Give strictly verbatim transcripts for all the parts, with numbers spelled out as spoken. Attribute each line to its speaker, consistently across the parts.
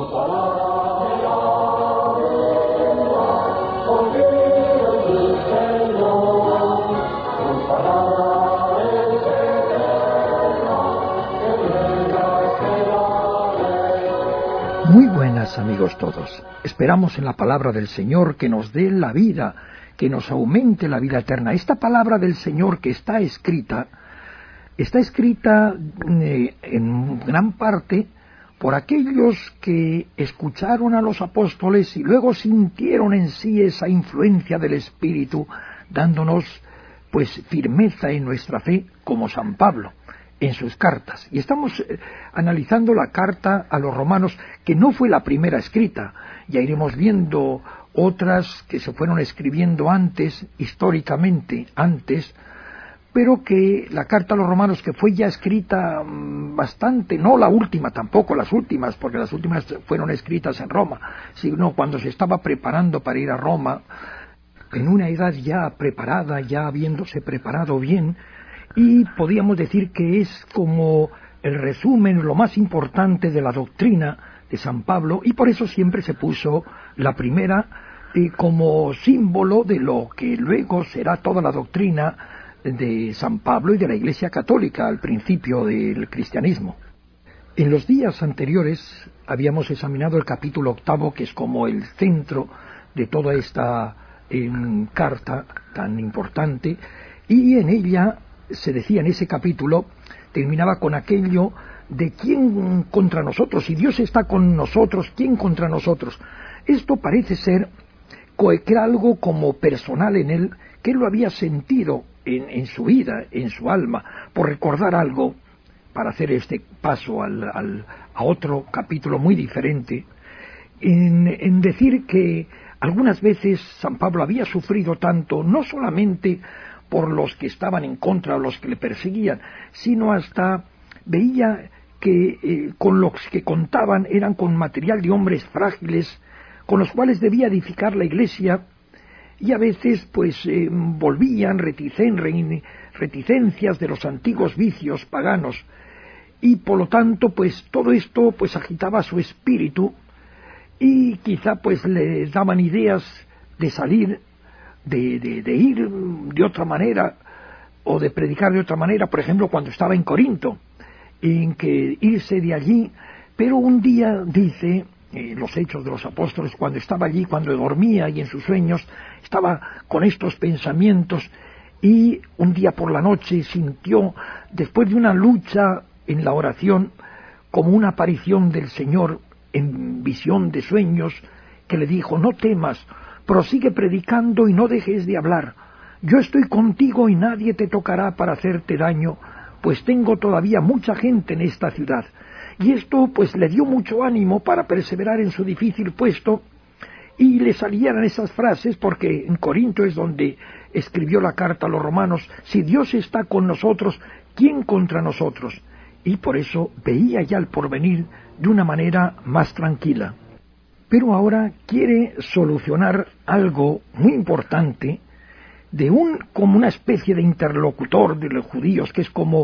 Speaker 1: Muy buenas, amigos todos. Esperamos en la palabra del Señor que nos dé la vida, que nos aumente la vida eterna. Esta palabra del Señor que está escrita, está escrita eh, en gran parte por aquellos que escucharon a los apóstoles y luego sintieron en sí esa influencia del Espíritu, dándonos pues firmeza en nuestra fe, como San Pablo en sus cartas. Y estamos eh, analizando la carta a los romanos, que no fue la primera escrita. Ya iremos viendo otras que se fueron escribiendo antes, históricamente antes, pero que la carta a los romanos, que fue ya escrita mmm, bastante, no la última tampoco, las últimas, porque las últimas fueron escritas en Roma, sino cuando se estaba preparando para ir a Roma, en una edad ya preparada, ya habiéndose preparado bien, y podíamos decir que es como el resumen, lo más importante de la doctrina de San Pablo, y por eso siempre se puso la primera eh, como símbolo de lo que luego será toda la doctrina de San Pablo y de la Iglesia Católica al principio del cristianismo. En los días anteriores habíamos examinado el capítulo octavo, que es como el centro de toda esta eh, carta tan importante, y en ella se decía, en ese capítulo, terminaba con aquello de quién contra nosotros, si Dios está con nosotros, ¿quién contra nosotros? Esto parece ser que era algo como personal en él, que él lo había sentido en, en su vida, en su alma, por recordar algo, para hacer este paso al, al, a otro capítulo muy diferente, en, en decir que algunas veces San Pablo había sufrido tanto, no solamente por los que estaban en contra o los que le perseguían, sino hasta veía que eh, con los que contaban eran con material de hombres frágiles, con los cuales debía edificar la Iglesia, y a veces pues eh, volvían reticen, reticencias de los antiguos vicios paganos, y por lo tanto pues todo esto pues agitaba su espíritu, y quizá pues les daban ideas de salir, De, de, de ir de otra manera o de predicar de otra manera, por ejemplo cuando estaba en Corinto, en que irse de allí, pero un día dice eh, los Hechos de los Apóstoles, cuando estaba allí, cuando dormía y en sus sueños estaba con estos pensamientos, y un día por la noche sintió, después de una lucha en la oración, como una aparición del Señor en visión de sueños, que le dijo: no temas, prosigue predicando y no dejes de hablar. Yo estoy contigo y nadie te tocará para hacerte daño, pues tengo todavía mucha gente en esta ciudad. Y esto pues le dio mucho ánimo para perseverar en su difícil puesto, y le salieran esas frases, porque en Corinto es donde escribió la carta a los romanos: si Dios está con nosotros, ¿quién contra nosotros? Y por eso veía ya el porvenir de una manera más tranquila. Pero ahora quiere solucionar algo muy importante, de un como una especie de interlocutor de los judíos, que es como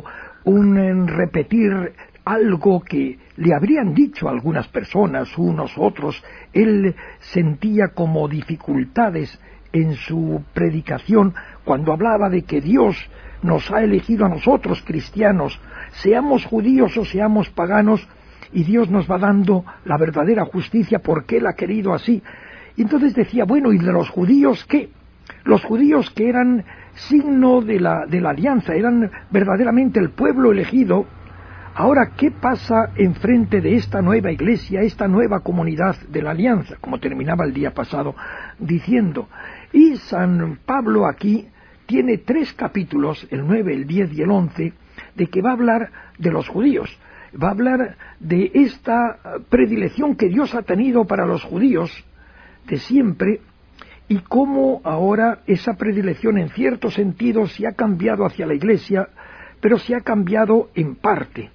Speaker 1: un repetir algo que le habrían dicho algunas personas, unos otros. Él sentía como dificultades en su predicación cuando hablaba de que Dios nos ha elegido a nosotros cristianos, seamos judíos o seamos paganos, y Dios nos va dando la verdadera justicia porque Él ha querido así. Y entonces decía, bueno, ¿y de los judíos qué? Los judíos, que eran signo de la, de la alianza, eran verdaderamente el pueblo elegido. Ahora, ¿qué pasa enfrente de esta nueva iglesia, esta nueva comunidad de la alianza? Como terminaba el día pasado diciendo. Y San Pablo aquí tiene tres capítulos, el nueve, el diez y el once, de que va a hablar de los judíos. Va a hablar de esta predilección que Dios ha tenido para los judíos de siempre, y cómo ahora esa predilección en cierto sentido se ha cambiado hacia la Iglesia, pero se ha cambiado en parte.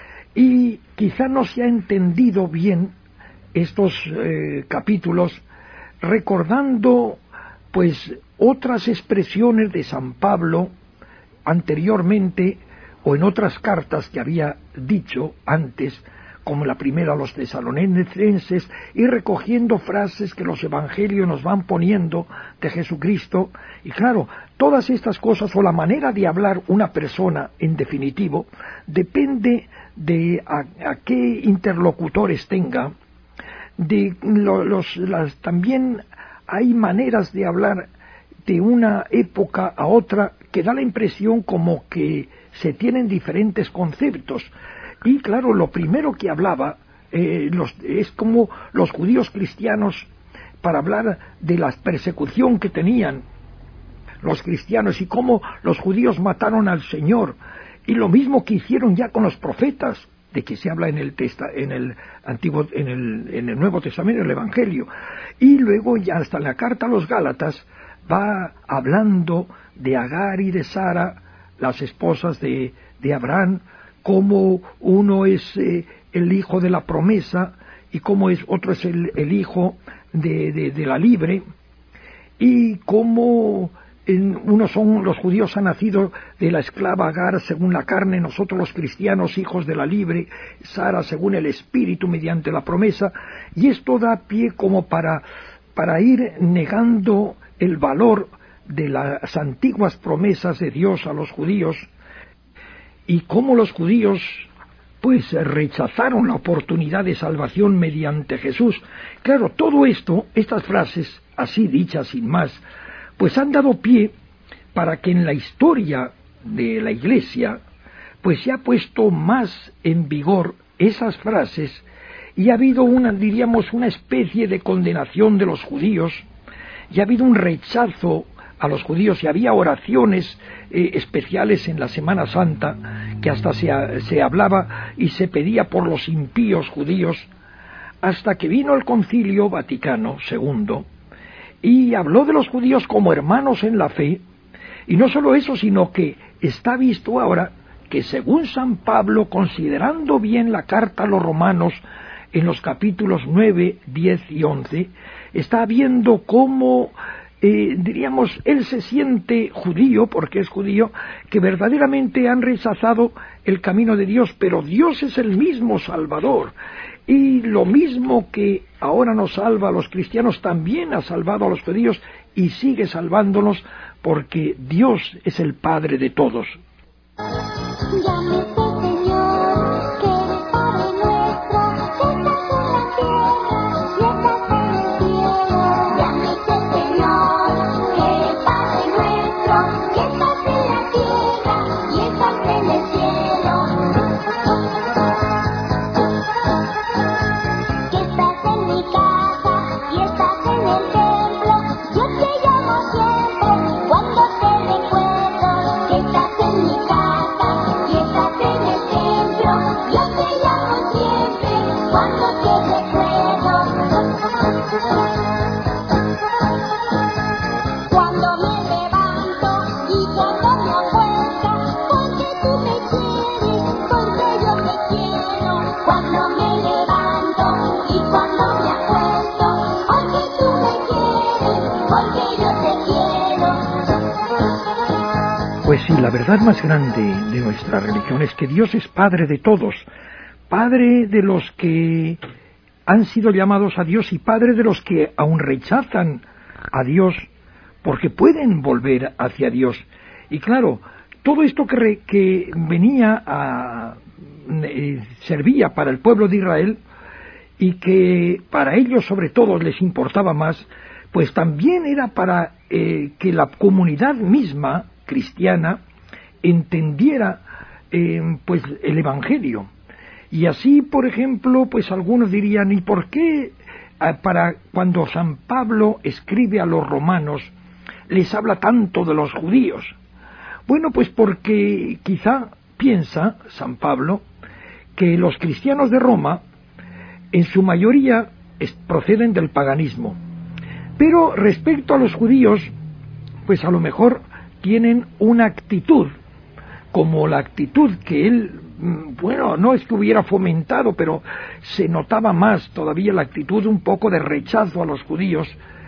Speaker 1: Y quizá no se ha entendido bien estos eh, capítulos, recordando pues otras expresiones de San Pablo anteriormente, o en otras cartas que había dicho antes, como la primera a los tesalonicenses, y recogiendo frases que los evangelios nos van poniendo de Jesucristo. Y claro, todas estas cosas, o la manera de hablar una persona, en definitivo, depende de a, a qué interlocutores tenga. De lo, los, las, también hay maneras de hablar de una época a otra que da la impresión como que se tienen diferentes conceptos. Y claro, lo primero que hablaba eh, los, es como los judíos cristianos, para hablar de la persecución que tenían los cristianos y cómo los judíos mataron al Señor, y lo mismo que hicieron ya con los profetas, de que se habla en el testa, en el antiguo, en el, en el Nuevo Testamento, en el Evangelio. Y luego ya hasta en la carta a los Gálatas va hablando de Agar y de Sara, las esposas de, de Abraham, cómo uno es eh, el hijo de la promesa y cómo es otro es el, el hijo de, de, de la libre, y cómo en, unos son los judíos han nacido de la esclava Agar según la carne, nosotros los cristianos hijos de la libre, Sara según el espíritu mediante la promesa. Y esto da pie como para, para ir negando el valor de las antiguas promesas de Dios a los judíos, y cómo los judíos pues rechazaron la oportunidad de salvación mediante Jesús. Claro, todo esto, estas frases así dichas sin más, pues han dado pie para que en la historia de la Iglesia pues se ha puesto más en vigor esas frases, y ha habido una, diríamos, una especie de condenación de los judíos, y ha habido un rechazo a los judíos, y había oraciones eh, especiales en la Semana Santa, que hasta se, se hablaba y se pedía por los impíos judíos, hasta que vino el Concilio Vaticano segundo, y habló de los judíos como hermanos en la fe. Y no solo eso, sino que está visto ahora que según San Pablo, considerando bien la carta a los romanos, en los capítulos nueve, diez y once, está viendo cómo Eh, diríamos, él se siente judío, porque es judío, que verdaderamente han rechazado el camino de Dios, pero Dios es el mismo Salvador, y lo mismo que ahora nos salva a los cristianos, también ha salvado a los judíos, y sigue salvándonos, porque Dios es el Padre de todos. Pues sí, la verdad más grande de nuestra religión es que Dios es Padre de todos, Padre de los que han sido llamados a Dios y Padre de los que aún rechazan a Dios, porque pueden volver hacia Dios. Y claro, todo esto que, re, que venía a eh, servía para el pueblo de Israel, y que para ellos sobre todo les importaba más, pues también era para eh, que la comunidad misma cristiana entendiera eh, pues el Evangelio. Y así, por ejemplo, pues algunos dirían, ¿y por qué eh, para cuando San Pablo escribe a los romanos les habla tanto de los judíos? Bueno, pues porque quizá piensa San Pablo que los cristianos de Roma en su mayoría es, proceden del paganismo, pero respecto a los judíos, pues a lo mejor tienen una actitud, como la actitud que él, bueno, no es que hubiera fomentado, pero se notaba más todavía la actitud un poco de rechazo a los judíos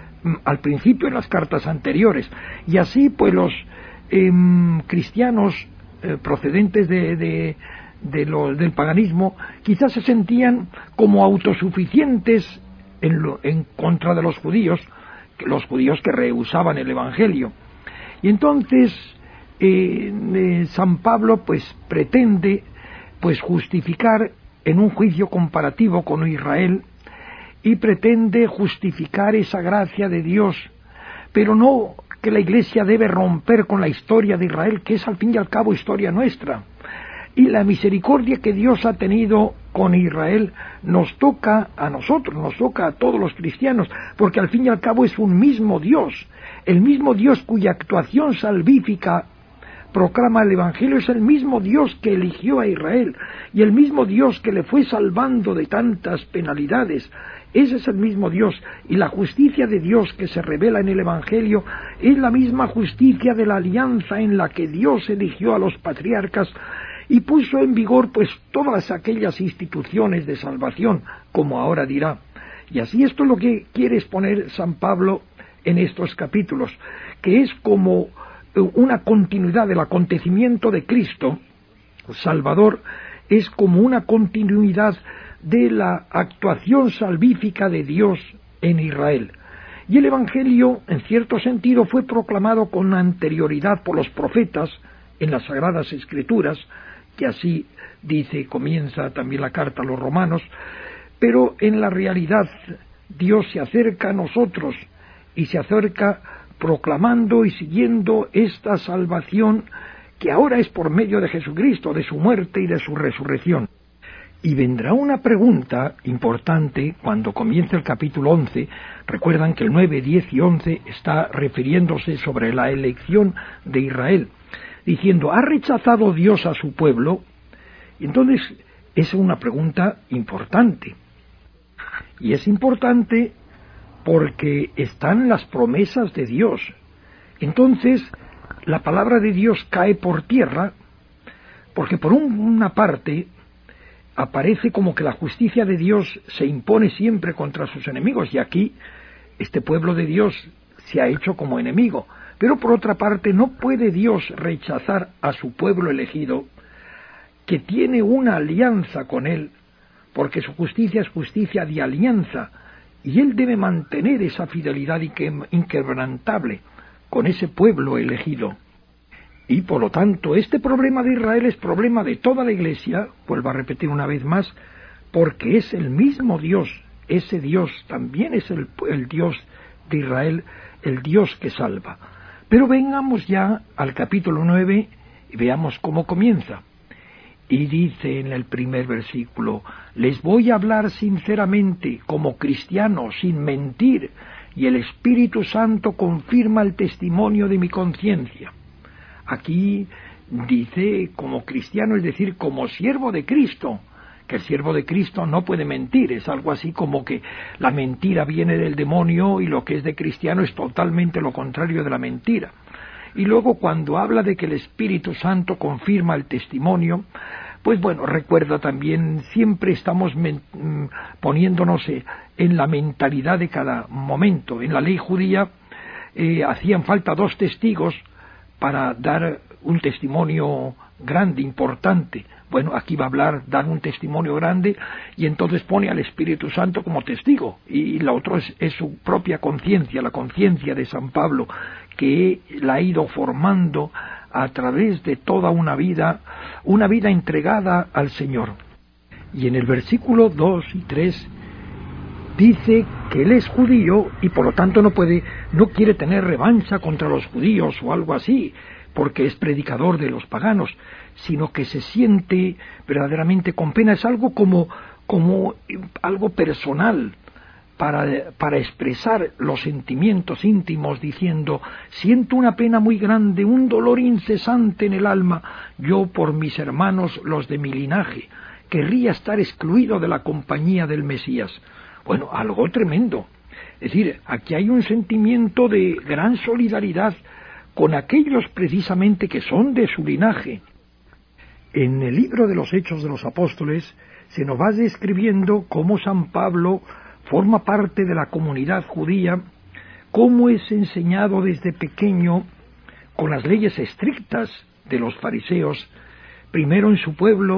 Speaker 1: al principio en las cartas anteriores. Y así pues los eh, cristianos eh, procedentes de, de, de lo, del paganismo quizás se sentían como autosuficientes en, lo, en contra de los judíos, los judíos que rehusaban el Evangelio. Y entonces eh, eh, San Pablo pues pretende pues justificar en un juicio comparativo con Israel, y pretende justificar esa gracia de Dios, pero no que la Iglesia debe romper con la historia de Israel, que es al fin y al cabo historia nuestra. Y la misericordia que Dios ha tenido con Israel nos toca a nosotros, nos toca a todos los cristianos, porque al fin y al cabo es un mismo Dios, el mismo Dios cuya actuación salvífica proclama el Evangelio, es el mismo Dios que eligió a Israel, y el mismo Dios que le fue salvando de tantas penalidades. Ese es el mismo Dios, y la justicia de Dios que se revela en el Evangelio es la misma justicia de la alianza en la que Dios eligió a los patriarcas y puso en vigor pues todas aquellas instituciones de salvación, como ahora dirá. Y así esto es lo que quiere exponer San Pablo en estos capítulos, que es como una continuidad del acontecimiento de Cristo Salvador, es como una continuidad de la actuación salvífica de Dios en Israel. Y el Evangelio, en cierto sentido, fue proclamado con anterioridad por los profetas en las Sagradas Escrituras, que así dice, comienza también la carta a los romanos, pero en la realidad Dios se acerca a nosotros y se acerca proclamando y siguiendo esta salvación que ahora es por medio de Jesucristo, de su muerte y de su resurrección. Y vendrá una pregunta importante cuando comience el capítulo once. Recuerdan que el nueve, diez y once está refiriéndose sobre la elección de Israel, diciendo, ¿ha rechazado Dios a su pueblo? Y entonces es una pregunta importante. Y es importante porque están las promesas de Dios. Entonces la palabra de Dios cae por tierra, porque por un, una parte aparece como que la justicia de Dios se impone siempre contra sus enemigos, y aquí este pueblo de Dios se ha hecho como enemigo. Pero por otra parte no puede Dios rechazar a su pueblo elegido, que tiene una alianza con él, porque su justicia es justicia de alianza, y él debe mantener esa fidelidad inquebrantable con ese pueblo elegido. Y por lo tanto este problema de Israel es problema de toda la Iglesia, vuelvo a repetir una vez más, porque es el mismo Dios, ese Dios también es el, el Dios de Israel, el Dios que salva. Pero vengamos ya al capítulo nueve y veamos cómo comienza. Y dice en el primer versículo, les voy a hablar sinceramente como cristiano, sin mentir, y el Espíritu Santo confirma el testimonio de mi conciencia. Aquí dice como cristiano, es decir, como siervo de Cristo, que el siervo de Cristo no puede mentir, es algo así como que la mentira viene del demonio y lo que es de cristiano es totalmente lo contrario de la mentira. Y luego cuando habla de que el Espíritu Santo confirma el testimonio, pues bueno, recuerda también, siempre estamos men- poniéndonos en la mentalidad de cada momento. En la ley judía eh, hacían falta dos testigos para dar un testimonio grande, importante. Bueno, aquí va a hablar, dar un testimonio grande, y entonces pone al Espíritu Santo como testigo, y la otra es, es su propia conciencia, la conciencia de San Pablo, que la ha ido formando a través de toda una vida, una vida entregada al Señor. Y en el versículo dos y tres dice que él es judío y por lo tanto no puede, no quiere tener revancha contra los judíos o algo así, porque es predicador de los paganos, sino que se siente verdaderamente con pena. Es algo como, como algo personal, para, para expresar los sentimientos íntimos, diciendo, siento una pena muy grande, un dolor incesante en el alma, yo por mis hermanos, los de mi linaje, querría estar excluido de la compañía del Mesías. Bueno, algo tremendo. Es decir, aquí hay un sentimiento de gran solidaridad con aquellos precisamente que son de su linaje. En el libro de los Hechos de los Apóstoles se nos va describiendo cómo San Pablo forma parte de la comunidad judía, cómo es enseñado desde pequeño con las leyes estrictas de los fariseos, primero en su pueblo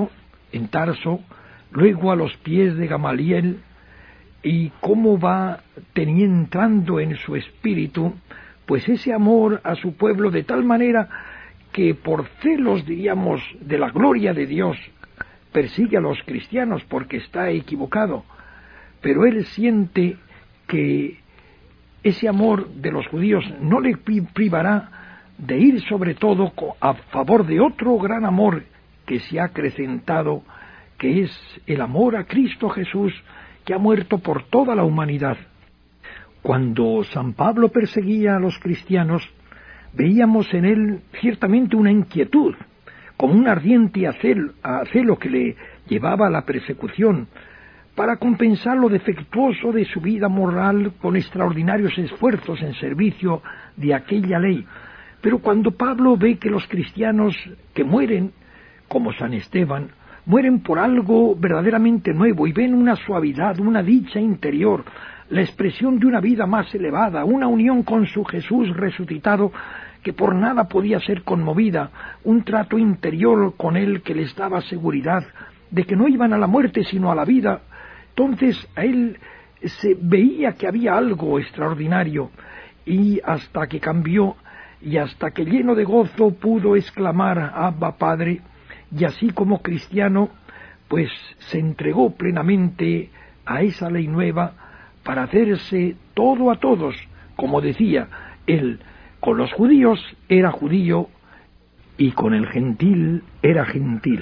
Speaker 1: en Tarso, luego a los pies de Gamaliel, y cómo va teniendo, entrando en su espíritu, pues ese amor a su pueblo, de tal manera que por celos, diríamos, de la gloria de Dios, persigue a los cristianos porque está equivocado, pero él siente que ese amor de los judíos no le privará de ir sobre todo a favor de otro gran amor que se ha acrecentado, que es el amor a Cristo Jesús, que ha muerto por toda la humanidad. Cuando San Pablo perseguía a los cristianos, veíamos en él ciertamente una inquietud, como un ardiente acelo que le llevaba a la persecución, para compensar lo defectuoso de su vida moral con extraordinarios esfuerzos en servicio de aquella ley. Pero cuando Pablo ve que los cristianos que mueren, como San Esteban, mueren por algo verdaderamente nuevo y ven una suavidad, una dicha interior, la expresión de una vida más elevada, una unión con su Jesús resucitado que por nada podía ser conmovida, un trato interior con él que les daba seguridad de que no iban a la muerte sino a la vida, entonces a él se veía que había algo extraordinario, y hasta que cambió y hasta que lleno de gozo pudo exclamar Abba Padre, y así como cristiano pues se entregó plenamente a esa ley nueva para hacerse todo a todos, como decía él, con los judíos era judío y con el gentil era gentil.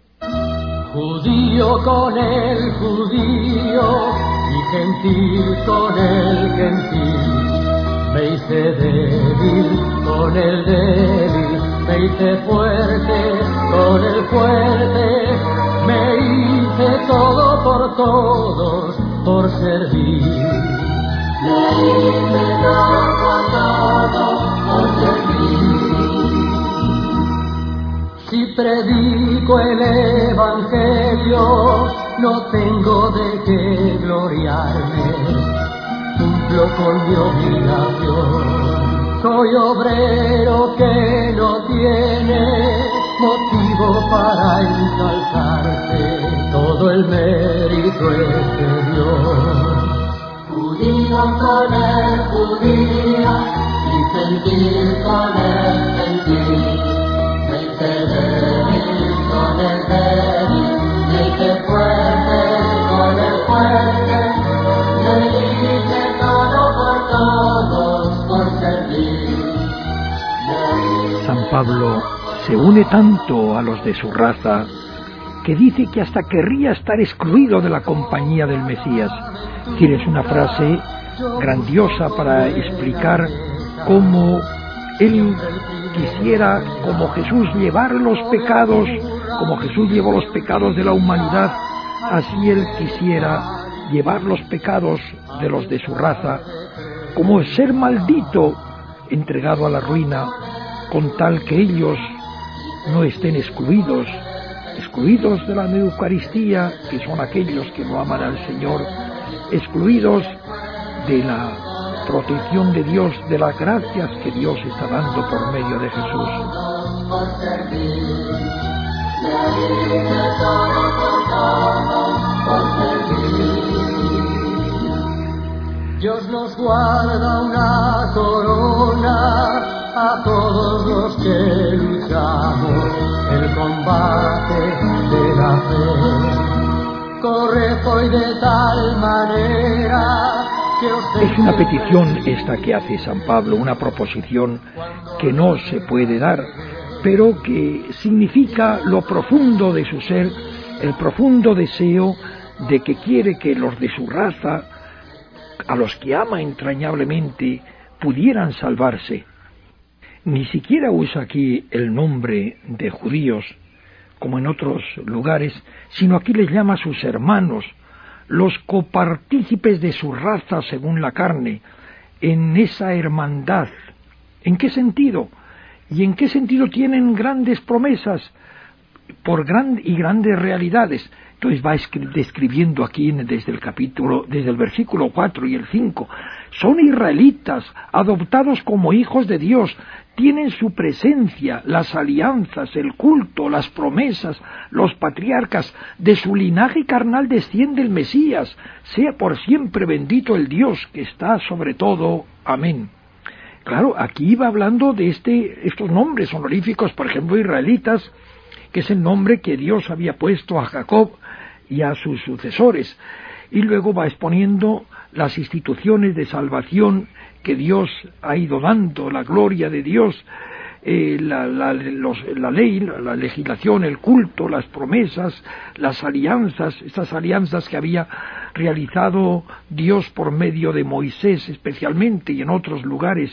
Speaker 2: Judío con el judío y gentil con el gentil. Me hice débil con el débil, me hice fuerte con el fuerte, me hice todo por todos, por servir. Me hice todo por todos, por servir. Si predico el evangelio, no tengo de qué gloriarme. Cumplo con mi obligación, soy obrero que no tiene motivo para ensalzarse, todo el mérito es de Dios. Judío con el judío y gentil con el gentil, me hice débil con el débil, me hice fuerte con el fuerte, me hice
Speaker 1: San Pablo se une tanto a los de su raza que dice que hasta querría estar excluido de la compañía del Mesías. Tienes una frase grandiosa para explicar cómo él quisiera, como Jesús, llevar los pecados, como Jesús llevó los pecados de la humanidad, así él quisiera llevar los pecados de los de su raza, como ser maldito, entregado a la ruina, con tal que ellos no estén excluidos, excluidos de la Eucaristía, que son aquellos que no aman al Señor, excluidos de la protección de Dios, de las gracias que Dios está dando por medio de Jesús.
Speaker 2: Dios nos guarda una corona a todos los que luchamos el combate de la fe. Corred hoy de tal manera que os...
Speaker 1: Es una petición esta que hace San Pablo, una proposición que no se puede dar, pero que significa lo profundo de su ser, el profundo deseo de que quiere que los de su raza, a los que ama entrañablemente, pudieran salvarse. Ni siquiera usa aquí el nombre de judíos, como en otros lugares, sino aquí les llama a sus hermanos, los copartícipes de su raza según la carne, en esa hermandad. ¿En qué sentido? ¿Y en qué sentido tienen grandes promesas? por gran, y grandes realidades. Entonces va describiendo aquí desde el capítulo, desde el versículo cuatro y el cinco, son israelitas, adoptados como hijos de Dios, tienen su presencia, las alianzas, el culto, las promesas, los patriarcas, de su linaje carnal desciende el Mesías, sea por siempre bendito el Dios que está sobre todo. Amén. Claro, aquí va hablando de este, estos nombres honoríficos, por ejemplo, israelitas, que es el nombre que Dios había puesto a Jacob y a sus sucesores, y luego va exponiendo las instituciones de salvación que Dios ha ido dando, la gloria de Dios, eh, la, la, los, la ley, la, la legislación, el culto, las promesas, las alianzas, estas alianzas que había realizado Dios por medio de Moisés especialmente y en otros lugares,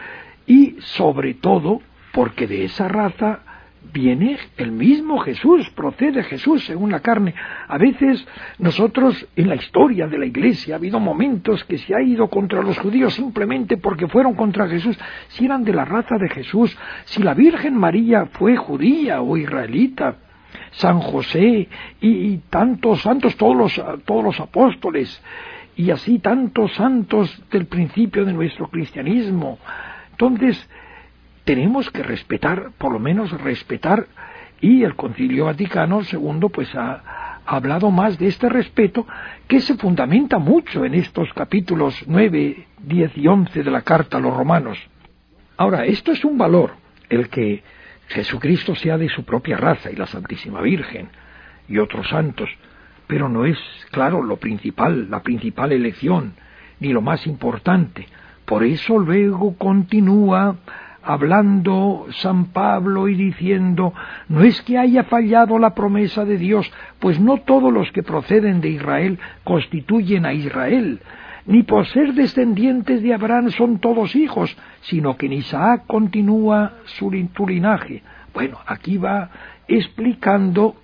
Speaker 1: y sobre todo porque de esa raza viene el mismo Jesús, procede Jesús según la carne. A veces nosotros en la historia de la Iglesia ha habido momentos que se ha ido contra los judíos simplemente porque fueron contra Jesús, si eran de la raza de Jesús, si la Virgen María fue judía o israelita, San José y, y tantos santos, todos los, todos los apóstoles, y así tantos santos del principio de nuestro cristianismo. Entonces, tenemos que respetar, por lo menos respetar, y el Concilio Vaticano segundo pues ha, ha hablado más de este respeto, que se fundamenta mucho en estos capítulos nueve, diez y once de la Carta a los Romanos. Ahora, esto es un valor, el que Jesucristo sea de su propia raza y la Santísima Virgen y otros santos, pero no es, claro, lo principal, la principal elección, ni lo más importante. Por eso luego continúa hablando San Pablo y diciendo, no es que haya fallado la promesa de Dios, pues no todos los que proceden de Israel constituyen a Israel, ni por ser descendientes de Abraham son todos hijos, sino que en Isaac continúa su tu linaje. Bueno, aquí va explicando,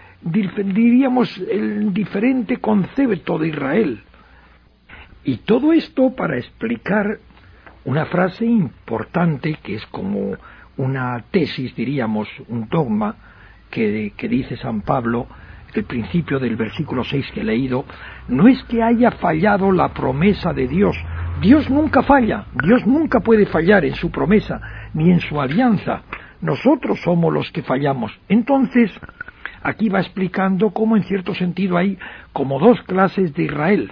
Speaker 1: diríamos, el diferente concepto de Israel. Y todo esto para explicar una frase importante que es como una tesis, diríamos, un dogma que, que dice San Pablo, el principio del versículo seis que he leído, no es que haya fallado la promesa de Dios. Dios nunca falla, Dios nunca puede fallar en su promesa, ni en su alianza. Nosotros somos los que fallamos. Entonces, aquí va explicando cómo en cierto sentido hay como dos clases de Israel.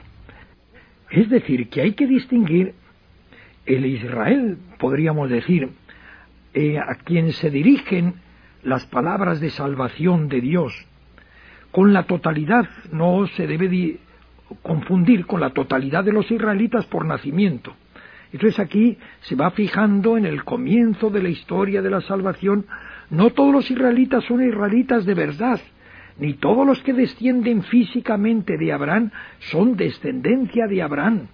Speaker 1: Es decir, que hay que distinguir el Israel, podríamos decir, eh, a quien se dirigen las palabras de salvación de Dios, con la totalidad, no se debe de confundir con la totalidad de los israelitas por nacimiento. Entonces aquí se va fijando en el comienzo de la historia de la salvación, no todos los israelitas son israelitas de verdad, ni todos los que descienden físicamente de Abraham son descendencia de Abraham,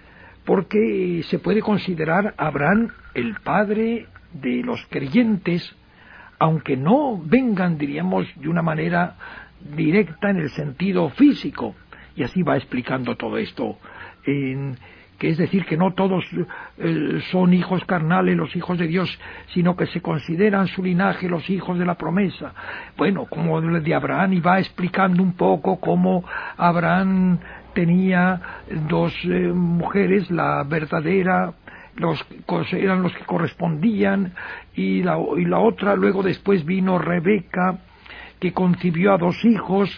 Speaker 1: porque se puede considerar a Abraham el padre de los creyentes, aunque no vengan, diríamos, de una manera directa en el sentido físico. Y así va explicando todo esto, en, que es decir, que no todos eh, son hijos carnales, los hijos de Dios, sino que se consideran su linaje los hijos de la promesa. Bueno, como de Abraham, y va explicando un poco cómo Abraham tenía dos eh, mujeres, la verdadera, los eran los que correspondían, y la, y la otra, luego después vino Rebeca, que concibió a dos hijos,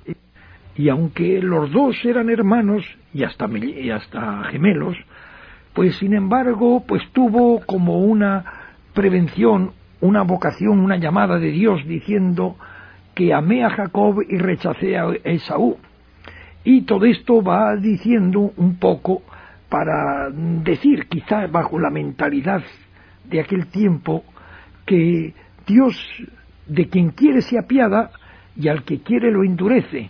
Speaker 1: y aunque los dos eran hermanos, y hasta, y hasta gemelos, pues sin embargo, pues tuvo como una prevención, una vocación, una llamada de Dios, diciendo que amé a Jacob y rechacé a Esaú. Y todo esto va diciendo un poco para decir, quizá bajo la mentalidad de aquel tiempo, que Dios de quien quiere se apiada y al que quiere lo endurece.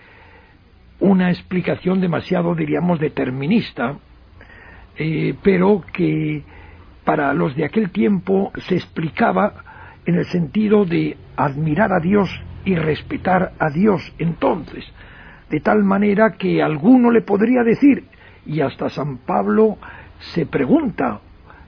Speaker 1: Una explicación demasiado, diríamos, determinista, eh, pero que para los de aquel tiempo se explicaba en el sentido de admirar a Dios y respetar a Dios entonces, de tal manera que alguno le podría decir, y hasta San Pablo se pregunta,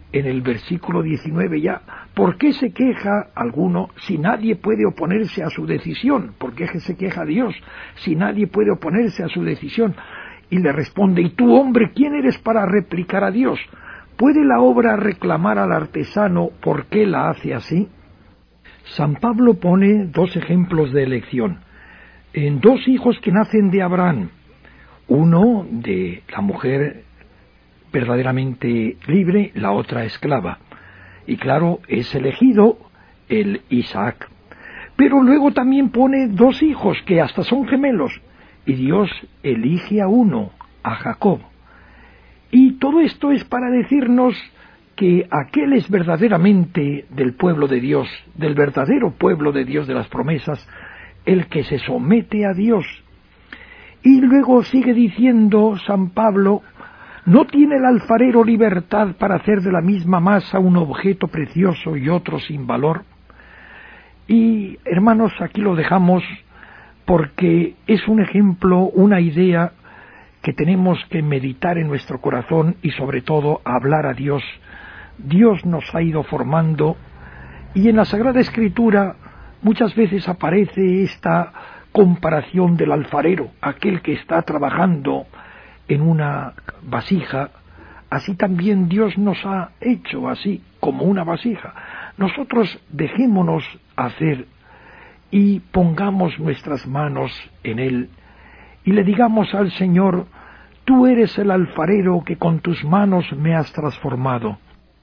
Speaker 1: en el versículo diecinueve ya, ¿por qué se queja alguno si nadie puede oponerse a su decisión? ¿Por qué se queja Dios si nadie puede oponerse a su decisión? Y le responde, ¿y tú, hombre, quién eres para replicar a Dios? ¿Puede la obra reclamar al artesano por qué la hace así? San Pablo pone dos ejemplos de elección, en dos hijos que nacen de Abraham, uno de la mujer verdaderamente libre, la otra esclava. Y claro, es elegido el Isaac. Pero luego también pone dos hijos que hasta son gemelos, y Dios elige a uno, a Jacob. Y todo esto es para decirnos que aquel es verdaderamente del pueblo de Dios, del verdadero pueblo de Dios de las promesas, el que se somete a Dios. Y luego sigue diciendo San Pablo, ¿no tiene el alfarero libertad para hacer de la misma masa un objeto precioso y otro sin valor? Y, hermanos, aquí lo dejamos porque es un ejemplo, una idea que tenemos que meditar en nuestro corazón y sobre todo hablar a Dios. Dios nos ha ido formando y en la Sagrada Escritura muchas veces aparece esta comparación del alfarero, aquel que está trabajando en una vasija. Así también Dios nos ha hecho así, como una vasija. Nosotros dejémonos hacer y pongamos nuestras manos en Él y le digamos al Señor, tú eres el alfarero que con tus manos me has transformado.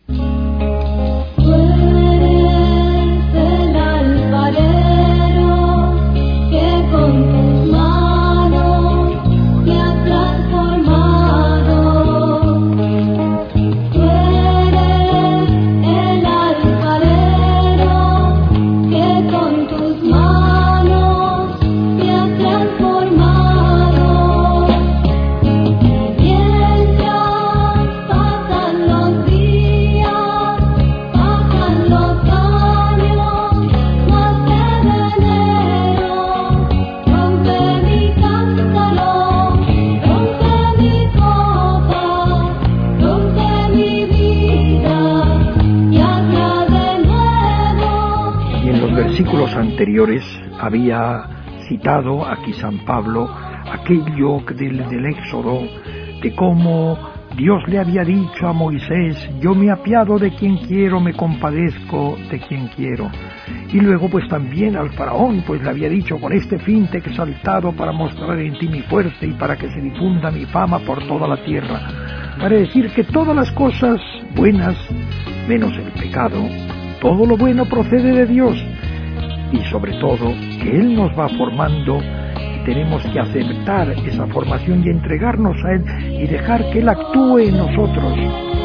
Speaker 1: Versículos anteriores había citado aquí San Pablo aquello del, del Éxodo, de cómo Dios le había dicho a Moisés, yo me apiado de quien quiero, me compadezco de quien quiero. Y luego pues también al faraón pues le había dicho, con este fin te he exaltado para mostrar en ti mi fuerza y para que se difunda mi fama por toda la tierra. Para decir que todas las cosas buenas, menos el pecado, todo lo bueno procede de Dios. Y sobre todo, que Él nos va formando y tenemos que aceptar esa formación y entregarnos a Él y dejar que Él actúe en nosotros.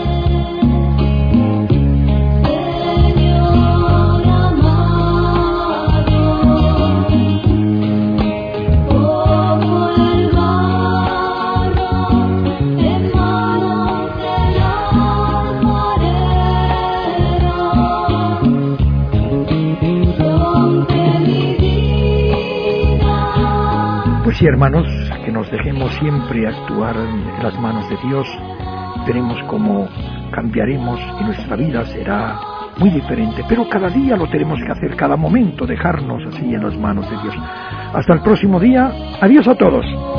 Speaker 1: Sí, hermanos, que nos dejemos siempre actuar en las manos de Dios, veremos cómo cambiaremos y nuestra vida será muy diferente, pero cada día lo tenemos que hacer, cada momento dejarnos así en las manos de Dios. Hasta el próximo día, adiós a todos.